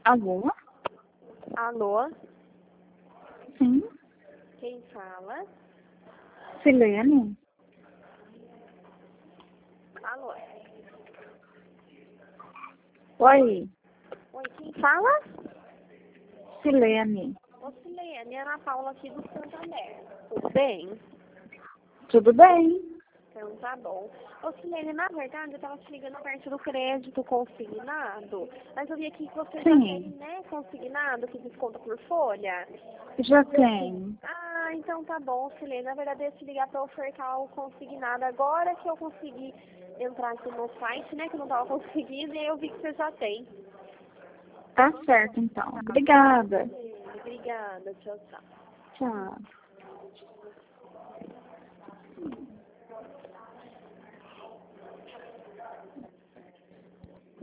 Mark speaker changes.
Speaker 1: Alô?
Speaker 2: Alô?
Speaker 1: Sim.
Speaker 2: Quem fala?
Speaker 1: Silene?
Speaker 2: Alô?
Speaker 1: Oi.
Speaker 2: Oi, quem fala?
Speaker 1: Silene.
Speaker 2: Ô, Silene, é a Ana Paula aqui do Santander. Tudo bem?
Speaker 1: Tudo bem?
Speaker 2: Então tá bom. Ô, Silene, na verdade eu tava te ligando perto do crédito consignado, mas eu vi aqui que você já tem,
Speaker 1: Sim.
Speaker 2: né, consignado, que desconta por folha.
Speaker 1: Já tem.
Speaker 2: Ah, então tá bom, Silene. Na verdade eu ia te ligar pra ofertar o consignado agora que eu consegui entrar aqui no site, né, que eu não tava conseguindo, e aí eu vi que você já tem.
Speaker 1: Tá certo, então. Obrigada.
Speaker 2: Obrigada, tchau, tchau.
Speaker 1: Tchau.